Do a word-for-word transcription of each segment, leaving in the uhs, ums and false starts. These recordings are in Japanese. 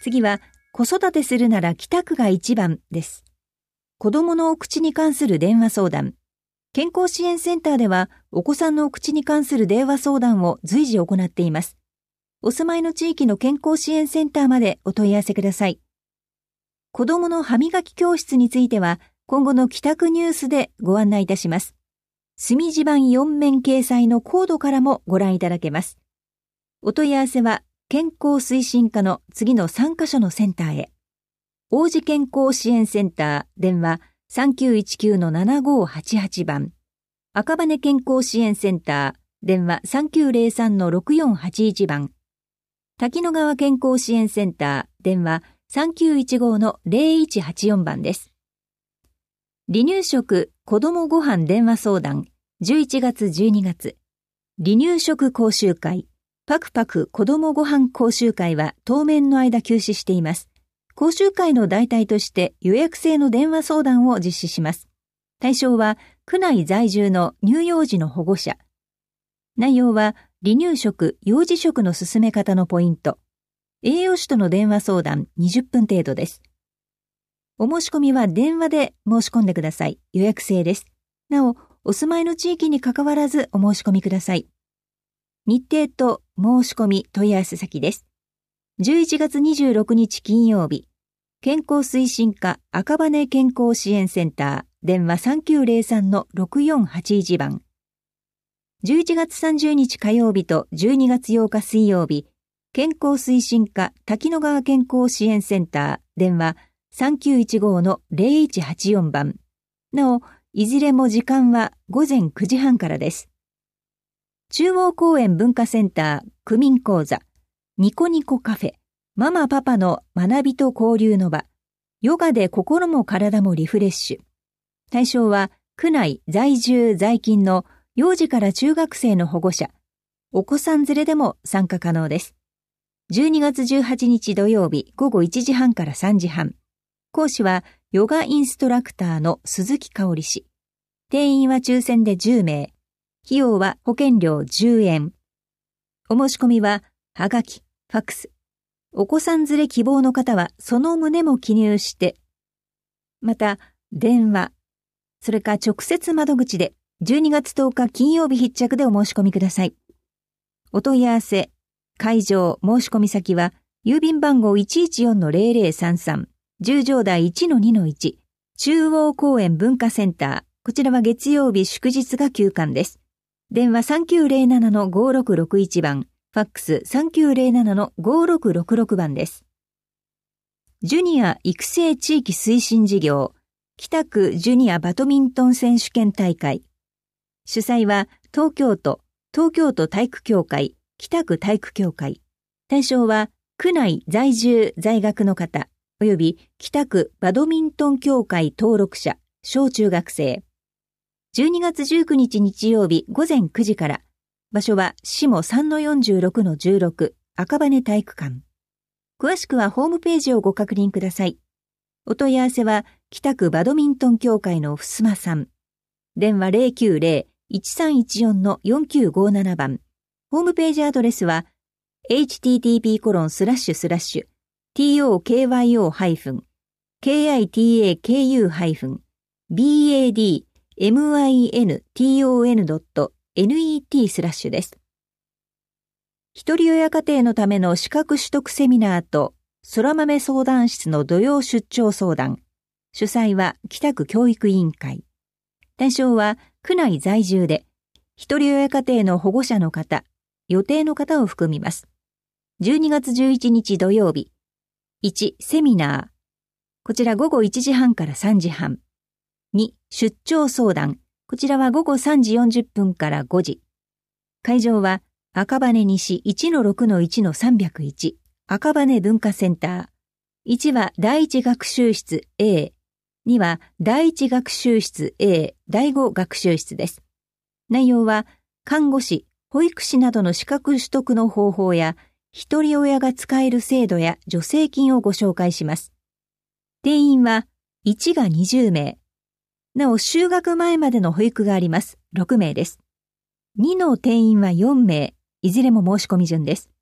次は、子育てするなら北区が一番です。子供のお口に関する電話相談。健康支援センターでは、お子さんのお口に関する電話相談を随時行っています。お住まいの地域の健康支援センターまでお問い合わせください。子供の歯磨き教室については、今後の帰宅ニュースでご案内いたします。墨地板よん面掲載のコードからもご覧いただけます。お問い合わせは、健康推進課の次のさんカ所のセンターへ。王子健康支援センター、電話 さんきゅういちきゅうのななごはちはち 番。赤羽健康支援センター、電話 さんきゅうぜろさんのろくよんはちいち 番。滝野川健康支援センター、電話 さんきゅういちごのぜろいちはちよん 番です。離乳食子どもご飯電話相談、じゅういちがつじゅうにがつ。離乳食講習会。パクパク子どもご飯講習会は当面の間休止しています。講習会の代替として予約制の電話相談を実施します。対象は区内在住の乳幼児の保護者。内容は離乳食、幼児食の進め方のポイント。栄養士との電話相談にじゅっぷん程度です。お申し込みは電話で申し込んでください。予約制です。なお、お住まいの地域に関わらずお申し込みください。日程と申し込み問い合わせ先です。じゅういちがつにじゅうろくにち金曜日、健康推進課赤羽健康支援センター、電話 さんきゅうぜろさんのろくよんはちいち 番。じゅういちがつさんじゅうにち火曜日とじゅうにがつようか水曜日、健康推進課滝野川健康支援センター、電話 さんきゅういちごのぜろいちはちよん 番。なお、いずれも時間はごぜんくじはんからです。中央公園文化センター区民講座、ニコニコカフェ、ママパパの学びと交流の場、ヨガで心も体もリフレッシュ。対象は区内在住在勤の幼児から中学生の保護者、お子さん連れでも参加可能です。じゅうにがつじゅうはちにち土曜日ごごいちじはんからさんじはん。講師はヨガインストラクターの鈴木香織氏。定員は抽選でじゅうめい。費用は保険料じゅうえん。お申し込みは、はがき、ファックス。お子さん連れ希望の方は、その旨も記入して、また、電話、それか直接窓口で、じゅうにがつとおか金曜日必着でお申し込みください。お問い合わせ、会場、申し込み先は、郵便番号 いちいちよんのぜろぜろさんさん、十条台 いちのにのいち、中央公園文化センター。こちらは月曜日祝日が休館です。電話 さんきゅうぜろななのごろくろくいち 番、ファックス さんきゅうぜろななのごろくろくろく 番です。ジュニア育成地域推進事業、北区ジュニアバドミントン選手権大会。主催は東京都、東京都体育協会、北区体育協会。対象は区内在住在学の方、および北区バドミントン協会登録者、小中学生。じゅうにがつじゅうくにち日曜日ごぜんくじから、場所は下 さんのよんじゅうろくのじゅうろく 赤羽体育館。詳しくはホームページをご確認ください。お問い合わせは北区バドミントン協会のふすまさん。電話 ぜろきゅうぜろ いちさんいちよんのよんきゅうごなな 番。ホームページアドレスは エイチティーティーピーコロンスラッシュスラッシュトーキョー キトー ビーエーディーエムアイエヌトンドットネット スラッシュです。ひとり親家庭のための資格取得セミナーと空豆相談室の土曜出張相談。主催は北区教育委員会。対象は区内在住でひとり親家庭の保護者の方、予定の方を含みます。じゅうにがつじゅういちにち土曜日。いち、セミナー。こちら午後いちじはんからさんじはん。に、出張相談。こちらは午後さんじよんじゅっぷんからごじ。会場は赤羽西 いちのろくのいちのさんびゃくいち 赤羽文化センター。いちは第一学習室 A。には第一学習室 A 第五学習室です。内容は看護師、保育士などの資格取得の方法や一人親が使える制度や助成金をご紹介します。定員はいちがにじゅうめい。なお、就学前までの保育があります。ろくめいです。にの定員はよんめい。いずれも申し込み順です。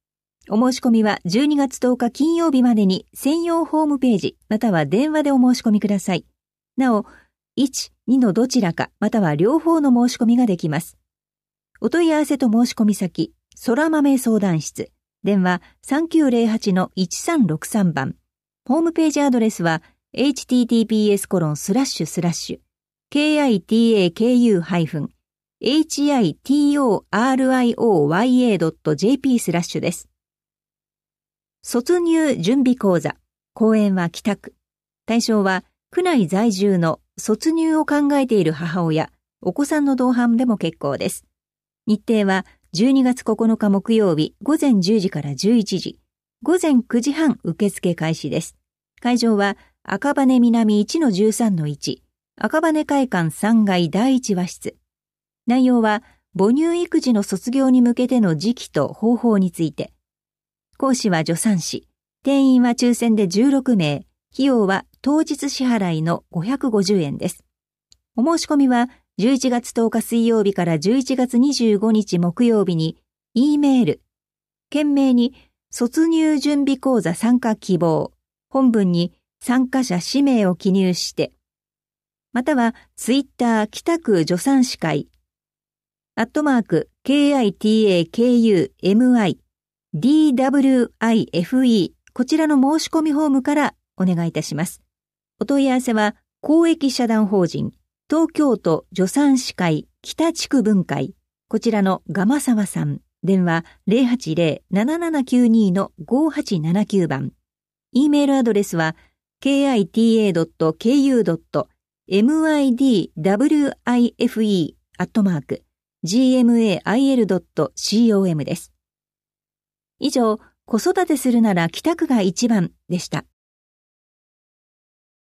お申し込みはじゅうにがつとおか金曜日までに専用ホームページまたは電話でお申し込みください。なお、いち、にのどちらかまたは両方の申し込みができます。お問い合わせと申し込み先、空豆相談室、電話 さんきゅうゼロはちのいちさんろくさん 番。ホームページアドレスは エイチティーティーピーエスコロンスラッシュスラッシュ ケーアイティーエーケーユーハイフンエイチアイティーオーアールアイオーワイエードットジェーピー スラッシュです。卒入準備講座、講演は北区。対象は区内在住の卒入を考えている母親、お子さんの同伴でも結構です。日程はじゅうにがつここのか木曜日午前じゅうじからじゅういちじ、午前くじはん受付開始です。会場は赤羽南 いちのじゅうさんのいち、赤羽会館さんがいだいいち和室。内容は母乳育児の卒業に向けての時期と方法について。講師は助産師。定員は抽選でじゅうろくめい。費用は当日支払いのごひゃくごじゅうえんです。お申し込みはじゅういちがつとおか水曜日からじゅういちがつにじゅうごにち木曜日に E メール、件名に卒入準備講座参加希望、本文に参加者氏名を記入して、またはツイッター北区助産師会、アットマーク ケーアイティーエーケーユーエムアイディーダブリューアイエフイー こちらの申し込みフォームからお願いいたします。お問い合わせは公益社団法人東京都助産師会北地区分会、こちらの蒲沢さん、電話 ゼロはちゼロ ななななきゅうに のごはちななきゅう 番。E メールアドレスは ケーアイティーエードットケーユードットエムアイディーダブリューアイエフイー アットマーク ジーエムエーアイエルドットコム です。以上、子育てするなら北区が一番でした。